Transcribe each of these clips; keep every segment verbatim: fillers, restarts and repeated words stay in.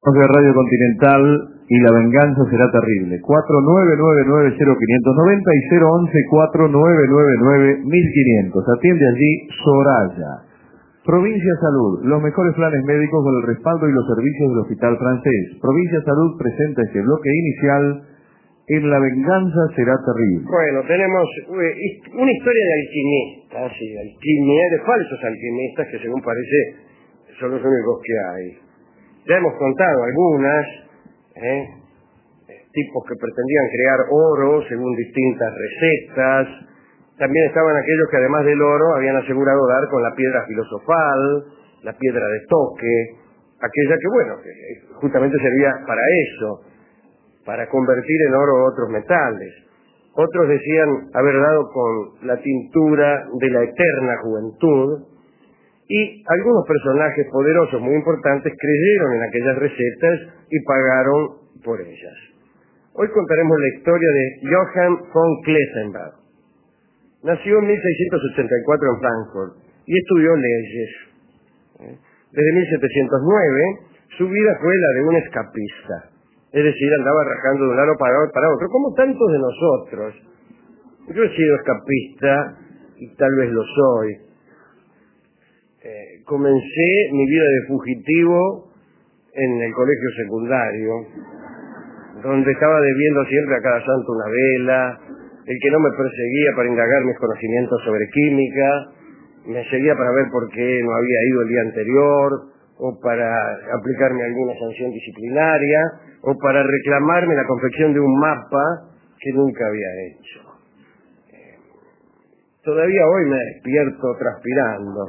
De Radio Continental y la venganza será terrible. cuatro nueve nueve nueve cero cinco nueve cero y cero once cuatro nueve nueve nueve mil quinientos. Atiende allí Soraya. Provincia Salud, los mejores planes médicos con el respaldo y los servicios del Hospital Francés. Provincia Salud presenta este bloque inicial en La venganza será terrible. Bueno, tenemos una historia de alquimistas, sí, alquimia, de falsos alquimistas que según parece son los únicos que hay. Ya hemos contado algunas, ¿eh? tipos que pretendían crear oro según distintas recetas. También estaban aquellos que además del oro habían asegurado dar con la piedra filosofal, la piedra de toque, aquella que, bueno, que justamente servía para eso, para convertir en oro otros metales. Otros decían haber dado con la tintura de la eterna juventud. Y algunos personajes poderosos muy importantes creyeron en aquellas recetas y pagaron por ellas. Hoy contaremos la historia de Johann von Clesenberg. Nació en mil seiscientos ochenta y cuatro en Frankfurt y estudió leyes. Desde mil setecientos nueve su vida fue la de un escapista. Es decir, andaba rajando de un lado para, para otro, como tantos de nosotros. Yo he sido escapista y tal vez lo soy. Eh, comencé mi vida de fugitivo en el colegio secundario, donde estaba debiendo siempre a cada santo una vela, el que no me perseguía para indagar mis conocimientos sobre química, me seguía para ver por qué no había ido el día anterior, o para aplicarme alguna sanción disciplinaria, o para reclamarme la confección de un mapa que nunca había hecho. Eh, todavía hoy me despierto transpirando.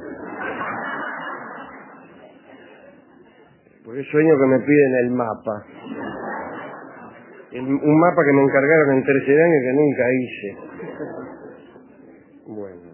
Porque sueño que me piden el mapa. El, un mapa que me encargaron en tercer año y que nunca hice. Bueno.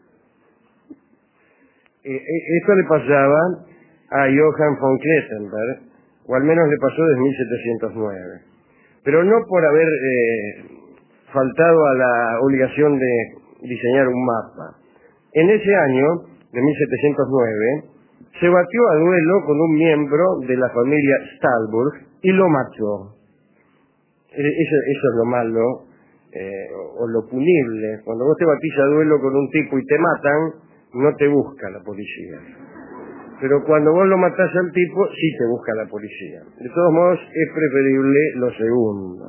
Eh, esto le pasaba a Johann von Clesenberg, o al menos le pasó desde mil setecientos nueve. Pero no por haber eh, faltado a la obligación de diseñar un mapa. En ese año, de mil setecientos nueve, se batió a duelo con un miembro de la familia Stahlburg y lo mató. Eso, eso es lo malo, eh, o, o lo punible. Cuando vos te batís a duelo con un tipo y te matan, no te busca la policía. Pero cuando vos lo matás al tipo, sí te busca la policía. De todos modos, es preferible lo segundo.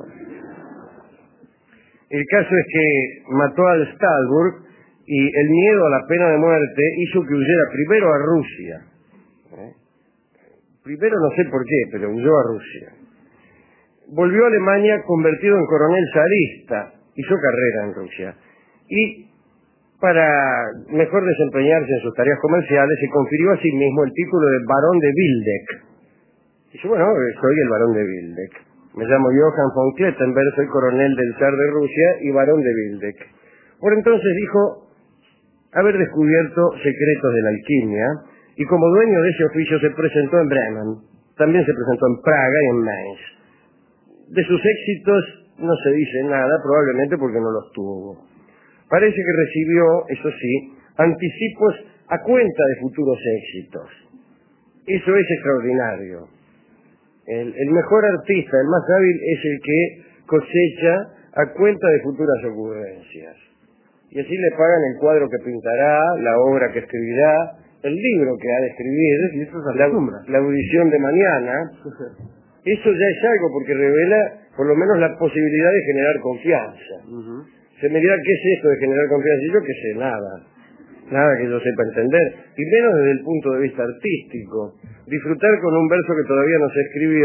El caso es que mató al Stahlburg y el miedo a la pena de muerte hizo que huyera primero a Rusia. ¿Eh? Primero no sé por qué, pero huyó a Rusia. Volvió a Alemania convertido en coronel zarista, hizo carrera en Rusia. Y para mejor desempeñarse en sus tareas comerciales, se confirió a sí mismo el título de barón de Wildeck. Dice, bueno, soy el barón de Wildeck. Me llamo Johann von Clesenberg, soy coronel del zar de Rusia y barón de Wildeck. Por entonces dijo haber descubierto secretos de la alquimia, y como dueño de ese oficio se presentó en Bremen, también se presentó en Praga y en Mainz. De sus éxitos no se dice nada, probablemente porque no los tuvo. Parece que recibió, eso sí, anticipos a cuenta de futuros éxitos. Eso es extraordinario. El, el mejor artista, el más hábil, es el que cosecha a cuenta de futuras ocurrencias. Y así le pagan el cuadro que pintará, la obra que escribirá, el libro que ha de escribir, y eso es la, la audición de mañana. Eso ya es algo porque revela por lo menos la posibilidad de generar confianza. Uh-huh. Se me dirá, ¿qué es esto de generar confianza? Y yo qué sé, nada. Nada que yo sepa entender. Y menos desde el punto de vista artístico. Disfrutar con un verso que todavía no se escribió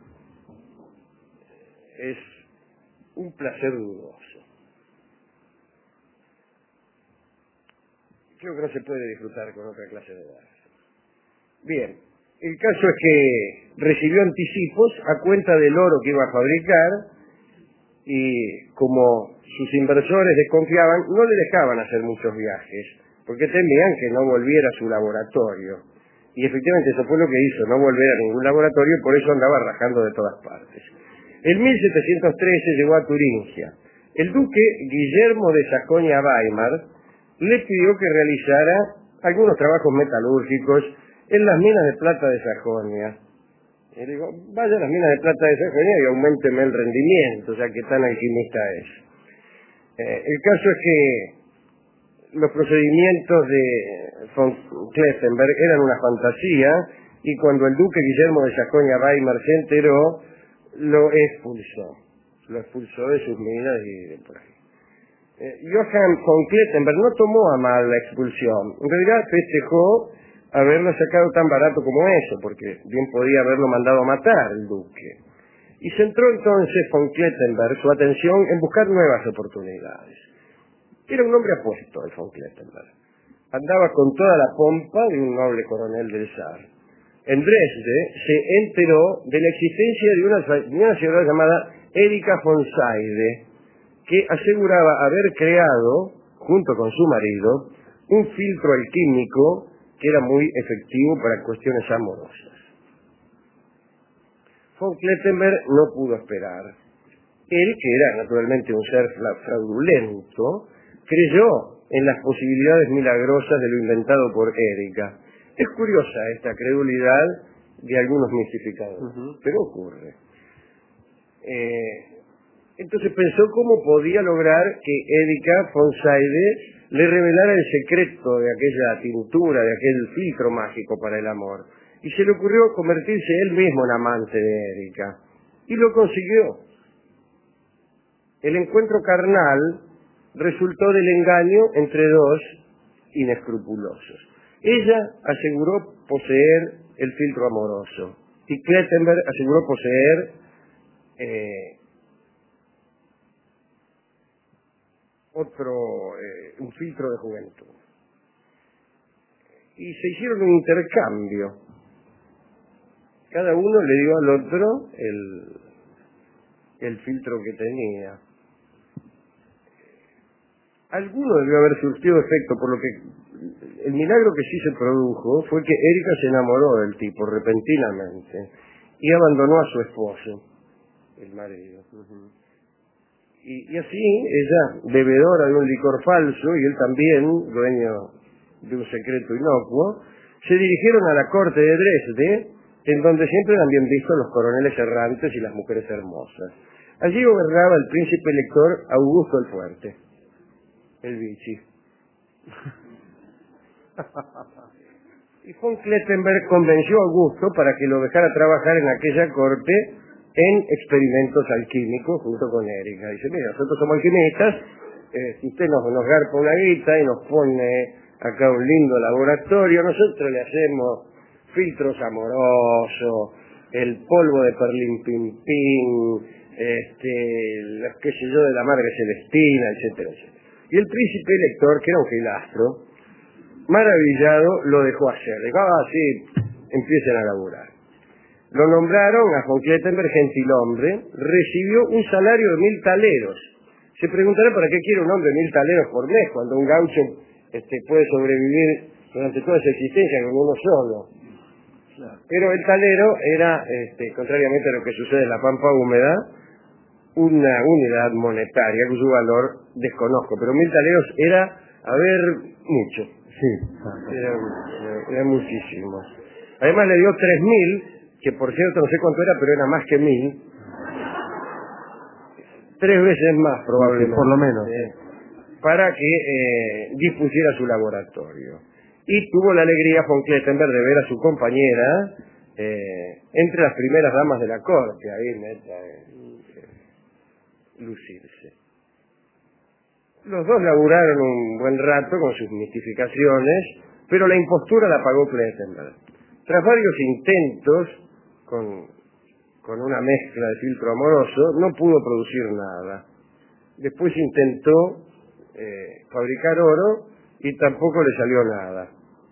es un placer dudoso. Creo que no se puede disfrutar con otra clase de verso. Bien, el caso es que recibió anticipos a cuenta del oro que iba a fabricar y como sus inversores desconfiaban, no le dejaban hacer muchos viajes, porque temían que no volviera a su laboratorio. Y efectivamente eso fue lo que hizo, no volver a ningún laboratorio, y por eso andaba rajando de todas partes. En mil setecientos trece llegó a Turingia. El duque Guillermo de Sajonia-Weimar le pidió que realizara algunos trabajos metalúrgicos en las minas de plata de Sajonia. Y le digo, vaya a las minas de plata de Sajonia y aumenteme el rendimiento, o sea, que tan alquimista es. Eh, el caso es que los procedimientos de von Klettenberg eran una fantasía, y cuando el duque Guillermo de Sajonia-Weimar se enteró, lo expulsó. Lo expulsó de sus minas y de por ahí. Eh, Johann von Klettenberg no tomó a mal la expulsión. En realidad festejó haberlo sacado tan barato como eso, porque bien podía haberlo mandado a matar el duque. Y centró entonces von Klettenberg su atención en buscar nuevas oportunidades. Era un hombre apuesto, el von Klettenberg. Andaba con toda la pompa de un noble coronel del zar. En Dresde se enteró de la existencia de una, de una ciudad llamada Erika von Seide, que aseguraba haber creado, junto con su marido, un filtro alquímico que era muy efectivo para cuestiones amorosas. Von Klettenberg no pudo esperar. Él, que era naturalmente un ser fraudulento, creyó en las posibilidades milagrosas de lo inventado por Erika. Es curiosa esta credulidad de algunos mistificadores, uh-huh. pero ocurre. Eh, entonces pensó cómo podía lograr que Erika von Seide le revelara el secreto de aquella tintura, de aquel filtro mágico para el amor. Y se le ocurrió convertirse él mismo en amante de Erika. Y lo consiguió. El encuentro carnal resultó del engaño entre dos inescrupulosos. Ella aseguró poseer el filtro amoroso y Klettenberg aseguró poseer eh, otro, eh, un filtro de juventud. Y se hicieron un intercambio. Cada uno le dio al otro el, el filtro que tenía. Alguno debió haber surtido efecto, por lo que el milagro que sí se produjo fue que Erika se enamoró del tipo repentinamente y abandonó a su esposo, el marido. Uh-huh. y, y así ella, bebedora de un licor falso, y él también, dueño de un secreto inocuo, se dirigieron a la corte de Dresde, en donde siempre eran bien vistos los coroneles errantes y las mujeres hermosas. Allí gobernaba el príncipe elector Augusto el Fuerte, el Vichy. Y von Klettenberg convenció a Augusto para que lo dejara trabajar en aquella corte en experimentos alquímicos junto con Erika. Dice, mira, nosotros somos alquimistas, eh, si usted nos, nos garpa una guita y nos pone acá un lindo laboratorio, nosotros le hacemos filtros amorosos, el polvo de perlín pim pim, este, los qué sé yo de la madre celestina, etcétera, etcétera. Y el príncipe elector, que era un filastro, maravillado, lo dejó hacer. Dijo, ah, sí, empiecen a laburar. Lo nombraron a von Klettenberg gentilhombre, recibió un salario de mil taleros. Se preguntará para qué quiere un hombre mil taleros por mes, cuando un gaucho este, puede sobrevivir durante toda su existencia con uno solo. Claro. Pero el talero era, este, contrariamente a lo que sucede en la pampa húmeda, una unidad monetaria cuyo valor desconozco, pero mil taleros era, a ver, mucho. Sí. Era, era muchísimo. Además le dio tres mil, que por cierto no sé cuánto era, pero era más que mil. Tres veces más probablemente. Por lo menos. Eh, para que eh, dispusiera su laboratorio. Y tuvo la alegría von Klettenberg de ver a su compañera eh, entre las primeras damas de la corte, ahí meta, eh, lucirse. Los dos laburaron un buen rato con sus mistificaciones, pero la impostura la pagó Klettenberg. Tras varios intentos con, con una mezcla de filtro amoroso, no pudo producir nada. Después intentó eh, fabricar oro y tampoco le salió nada.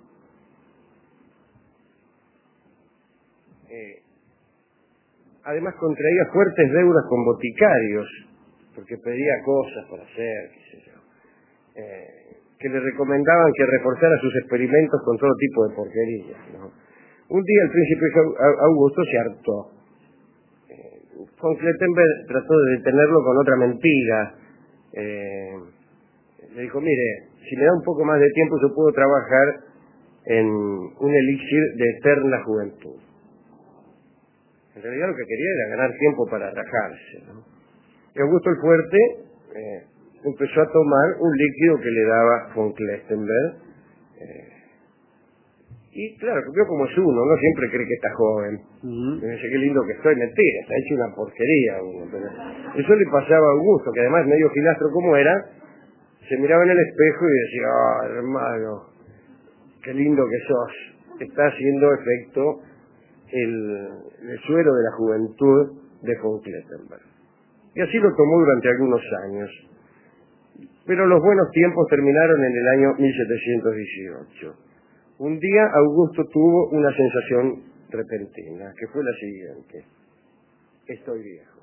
Eh, además contraía fuertes deudas con boticarios, porque pedía cosas para hacer, qué sé yo, eh, que le recomendaban que reforzara sus experimentos con todo tipo de porquerías, ¿no? Un día el príncipe Augusto se hartó. Eh, von Klettenberg trató de detenerlo con otra mentira. Eh, le dijo, mire, si me da un poco más de tiempo yo puedo trabajar en un elixir de eterna juventud. En realidad lo que quería era ganar tiempo para rajarse, ¿no? Y Augusto el Fuerte eh, empezó a tomar un líquido que le daba von Klettenberg. Eh, y claro, vio como es uno, no siempre cree que está joven. Uh-huh. Me dice, qué lindo que estoy, mentira, está hecho una porquería uno. Pero eso le pasaba a Augusto, que además medio gilastro como era, se miraba en el espejo y decía, ah, oh, hermano, qué lindo que sos. Está haciendo efecto el, el suero de la juventud de von Klettenberg. Y así lo tomó durante algunos años. Pero los buenos tiempos terminaron en el año mil setecientos dieciocho. Un día Augusto tuvo una sensación repentina, que fue la siguiente. Estoy viejo.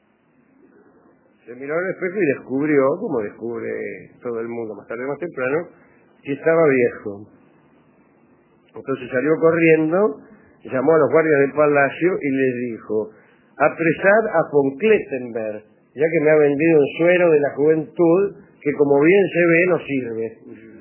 Se miró al espejo y descubrió, como descubre todo el mundo más tarde o más temprano, que estaba viejo. Entonces salió corriendo, llamó a los guardias del palacio y les dijo, apresad a von Klettenberg, ya que me ha vendido un suero de la juventud que como bien se ve no sirve.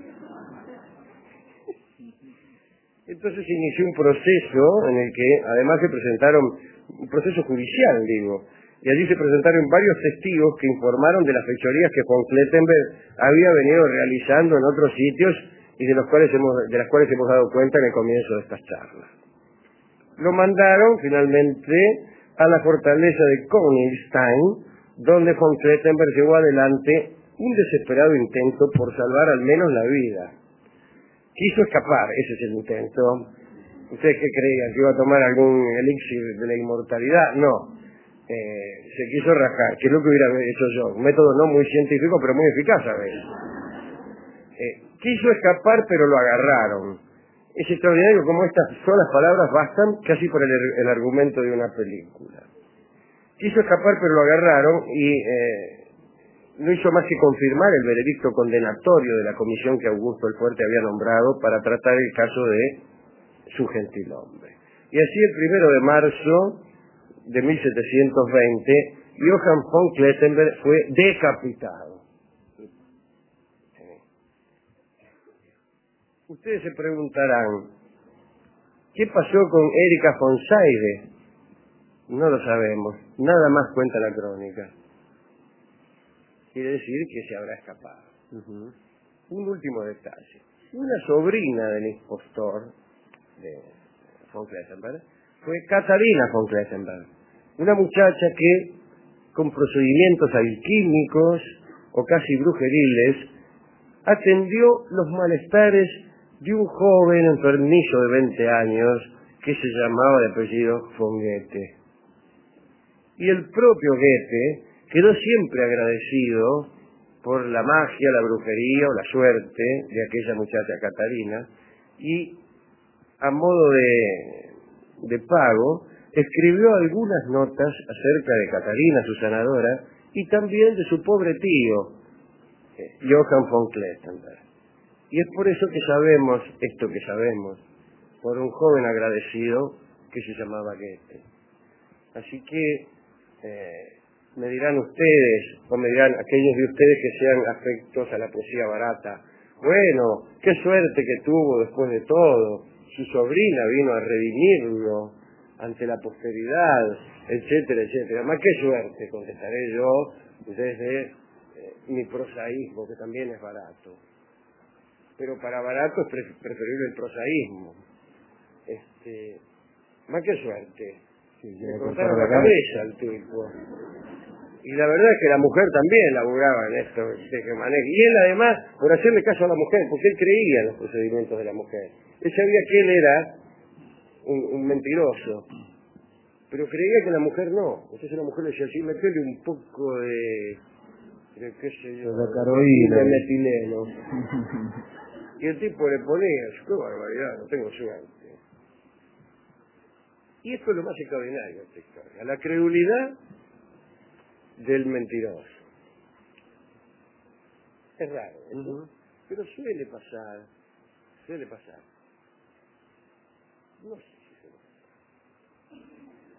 Entonces se inició un proceso en el que además se presentaron, un proceso judicial digo, y allí se presentaron varios testigos que informaron de las fechorías que von Klettenberg había venido realizando en otros sitios y de los cuales hemos, de las cuales hemos dado cuenta en el comienzo de estas charlas. Lo mandaron finalmente a la fortaleza de Königstein, donde von Klettenberg llevó adelante un desesperado intento por salvar al menos la vida. Quiso escapar, ese es el intento. ¿Ustedes qué creían? ¿Que iba a tomar algún elixir de la inmortalidad? No. Eh, se quiso rajar, que es lo que hubiera hecho yo. Un método no muy científico, pero muy eficaz a veces. Eh, quiso escapar, pero lo agarraron. Es extraordinario como estas solas palabras bastan casi por el, el argumento de una película. Quiso escapar, pero lo agarraron y eh, no hizo más que confirmar el veredicto condenatorio de la comisión que Augusto el Fuerte había nombrado para tratar el caso de su gentilhombre. Y así el primero de marzo de mil setecientos veinte, Johann von Klettenberg fue decapitado. Ustedes se preguntarán, ¿qué pasó con Erika von Seide? No lo sabemos, nada más cuenta la crónica. Quiere decir que se habrá escapado. Uh-huh. Un último detalle. Una sobrina del impostor de von Klettenberg fue Katarina von Klettenberg, una muchacha que, con procedimientos alquímicos o casi brujeriles, atendió los malestares de un joven enfermizo de veinte años que se llamaba de apellido von Goethe. Y el propio Goethe quedó siempre agradecido por la magia, la brujería o la suerte de aquella muchacha Catarina, y a modo de, de pago escribió algunas notas acerca de Catarina, su sanadora, y también de su pobre tío, Johann von Klettenberg. Y es por eso que sabemos esto que sabemos, por un joven agradecido que se llamaba Goethe. Así que eh, me dirán ustedes, o me dirán aquellos de ustedes que sean afectos a la poesía barata, bueno, qué suerte que tuvo después de todo, su sobrina vino a redimirlo ante la posteridad, etcétera, etcétera. Más qué suerte, contestaré yo desde eh, mi prosaísmo, que también es barato. Pero para barato es pre preferible el prosaísmo. Este, más que suerte. Sí, le cortaron la cabeza al tipo. Y la verdad es que la mujer también laburaba en esto de que maneja. Y él además, por hacerle caso a la mujer, porque él creía en los procedimientos de la mujer. Él sabía que él era un, un mentiroso, pero creía que la mujer no. Entonces la mujer le decía así, metele un poco de, de qué sé yo, de metileno. Y el tipo le ponía, qué barbaridad, no tengo suerte. Y esto es lo más extraordinario de esta historia, la credulidad del mentiroso. Es raro, ¿no? Uh-huh. Pero suele pasar, suele pasar. No sé si suele pasar.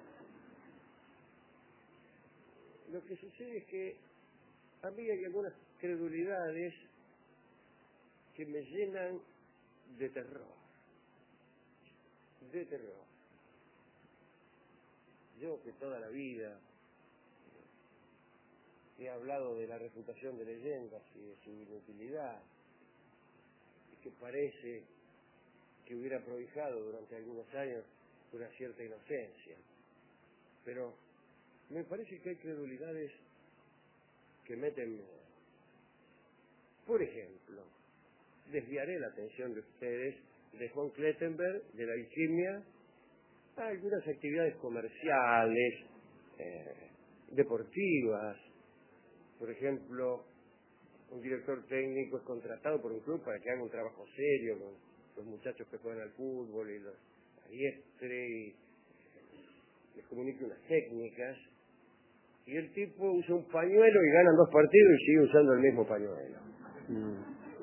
Lo que sucede es que a mí hay algunas credulidades que me llenan de terror, de terror. yo que toda la vida he hablado de la refutación de leyendas y de su inutilidad, y que parece que hubiera prohijado durante algunos años una cierta inocencia. Pero me parece que hay credulidades que meten miedo. Por ejemplo, desviaré la atención de ustedes de Juan Clettenberg, de la alquimia, a algunas actividades comerciales, eh, deportivas. Por ejemplo, un director técnico es contratado por un club para que haga un trabajo serio con los muchachos que juegan al fútbol y los adiestre y les comunique unas técnicas, y el tipo usa un pañuelo y ganan dos partidos y sigue usando el mismo pañuelo. Mm.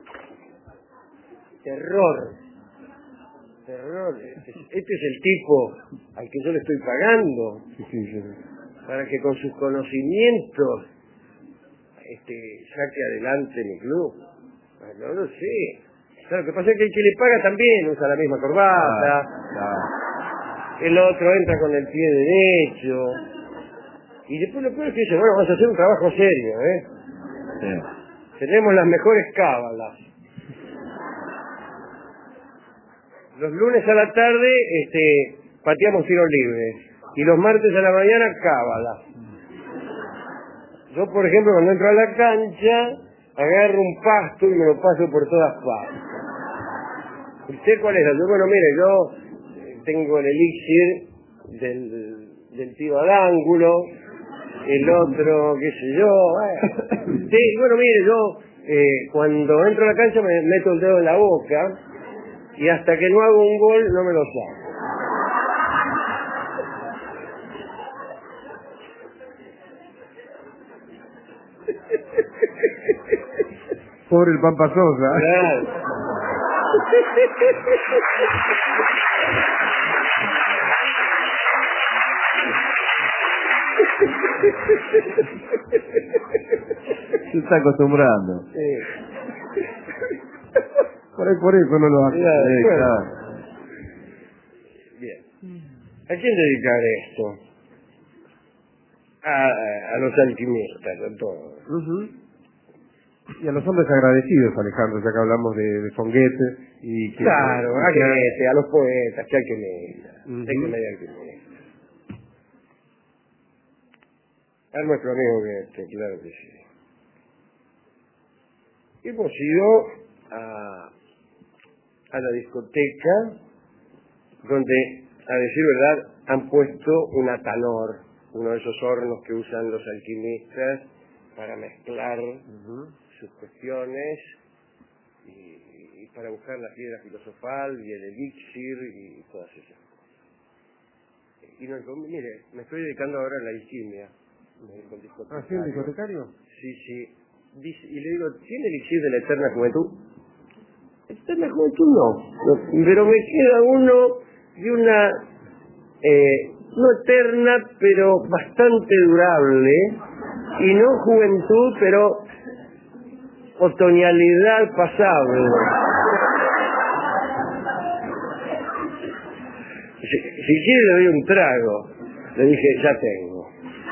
Terror. Terror. Este es, este es el tipo al que yo le estoy pagando, sí, sí, sí, para que con sus conocimientos este, saque adelante mi club. No lo sé. Claro, lo que pasa es que el que le paga también usa la misma corbata. Ah, ah. El otro entra con el pie derecho. Y después lo peor es que dice, bueno, vamos a hacer un trabajo serio, ¿eh? Sí. Tenemos las mejores cábalas. Los lunes a la tarde este, pateamos tiros libres. Y los martes a la mañana, cábalas. Yo, por ejemplo, cuando entro a la cancha, agarro un pasto y me lo paso por todas partes. ¿Usted cuál es? Yo, bueno, mire, yo tengo el elixir del, del tío al ángulo, el otro, qué sé yo. Bueno, sí, bueno mire, yo eh, cuando entro a la cancha me meto el dedo en la boca y hasta que no hago un gol no me lo saco. Pobre el Pampa Sosa. Claro. Se está acostumbrando. Sí. Por, ahí, por eso no lo hace. Claro, Sí, bueno. claro. Bien. ¿A quién dedicar esto? A, a, a los alquimistas, a todos. Uh-huh. Y a los hombres agradecidos, Alejandro, ya que hablamos de, de Fonguete y que... Claro, y a, que... que, a los poetas, que alquimistas, Uh-huh. hay que medir alquimistas. A nuestro amigo Goethe, claro que sí. Hemos ido a, a la discoteca donde, a decir verdad, han puesto un atanor, uno de esos hornos que usan los alquimistas para mezclar uh-huh. sus cuestiones y, y para buscar la piedra filosofal y el elixir y todas esas cosas. Y nos dijo, mire, me estoy dedicando ahora a la alquimia. Me dijo el discotecario. ¿Ah, sí, el discotecario? Sí, sí. Dice, y le digo, ¿tiene elixir de la eterna juventud? Eterna juventud no, no, pero me queda uno de una, eh, no eterna, pero bastante durable, y no juventud, pero otoñalidad pasable. Si, si quiere le doy un trago. Le dije, ya tengo.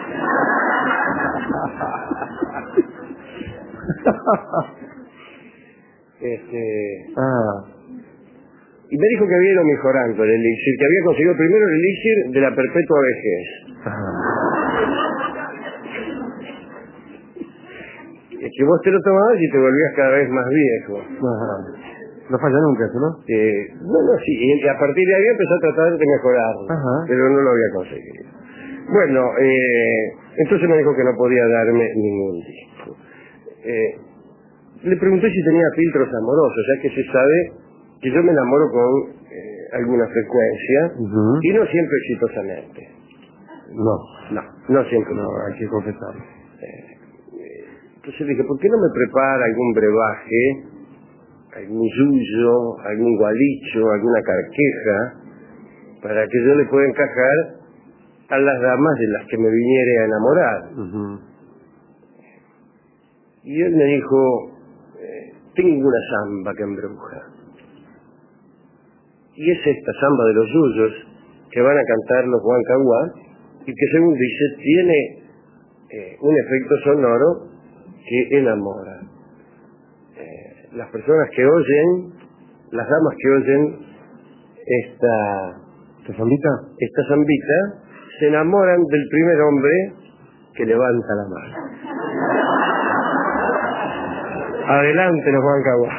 Este, ah. Y me dijo que había ido mejorando el elixir, que había conseguido primero el elixir de la perpetua vejez. Es que vos te lo tomabas y te volvías cada vez más viejo. Ajá. No falla nunca eso, ¿no? Eh, no, no, sí, y a partir de ahí empezó a tratar de mejorarlo, Ajá. pero no lo había conseguido. Bueno, eh, entonces me dijo que no podía darme ningún disco. Eh, le pregunté si tenía filtros amorosos, ya que se sabe que yo me enamoro con eh, alguna frecuencia, uh-huh. y no siempre exitosamente. No. No, no siempre. No, hay que confesarlo. Eh, entonces le dije, ¿por qué no me prepara algún brebaje, algún yuyo, algún gualicho, alguna carqueja, para que yo le pueda encajar a las damas de las que me viniere a enamorar? Uh-huh. Y él me dijo, eh, tengo una samba que embruja. Y es esta samba de los yuyos que van a cantar los Huancahuá y que, según dice, tiene eh, un efecto sonoro que enamora. Eh, las personas que oyen, las damas que oyen esta, ¿Esta zambita? esta zambita, se enamoran del primer hombre que levanta la mano. Adelante, los Juan Caguá.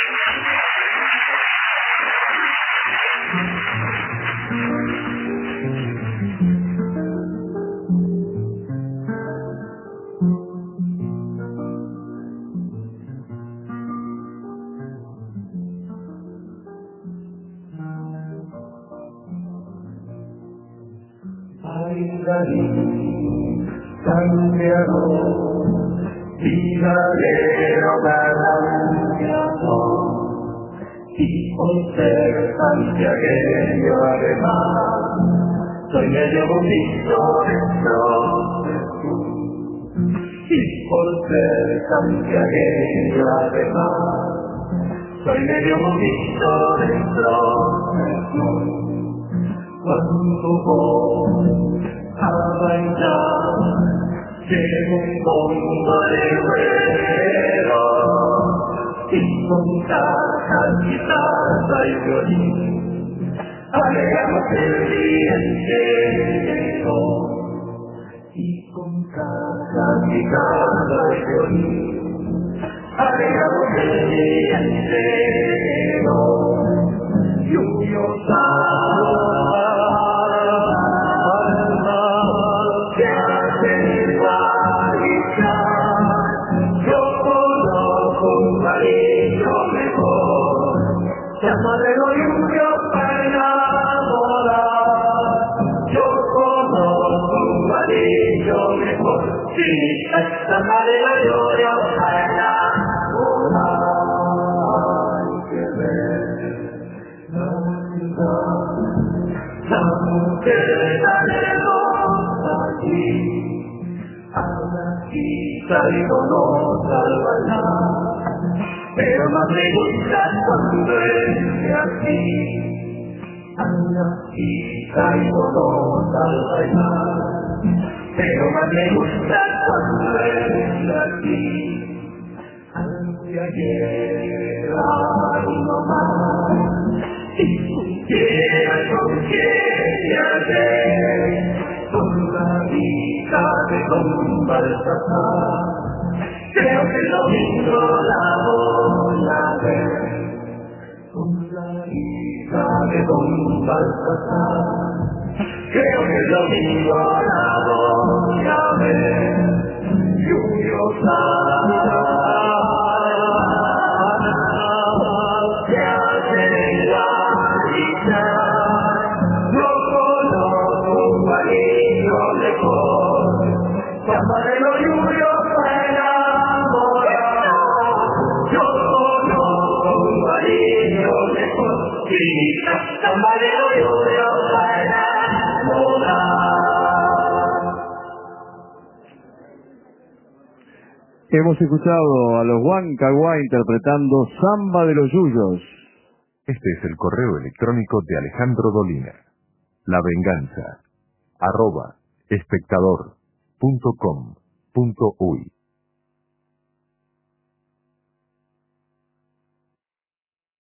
Santiago, vidalero balanceado, y por ser santiagueño además, soy medio bonito dentro de tú. Y por ser santiagueño además, soy medio bonito dentro de tú. Cuando voy a bailar, llevo un bombo de güero y con cajas, guitarra y violín alegramos el día entero. Y con cajas, guitarra y violín alegramos el día entero. Lluviosa Llamadero lluvia para enamorar, yo conozco un varillo mejor. Sí, esta madera lluvia para enamorar. Hay que ver la ciudad, la mujer tan hermosa allí, a la chica y conoce al bailar. Pero más me gusta cuando es así, a la chica y conoce al bailar. Pero más me gusta cuando es así, anteayer, ay no más. Si supiera con quién ayer, con la hija de don Baltasar, creo que el domingo la voy a ver, con la hija de don Baltasar. Creo que el domingo la voy a ver, lluviosa se hace en la vida. No conozco un varillo mejor, llamarelo lluviosa. Hemos escuchado a los Huancahuá interpretando Samba de los Yuyos. Este es el correo electrónico de Alejandro Dolina. La venganza, arroba, espectador punto com punto uy.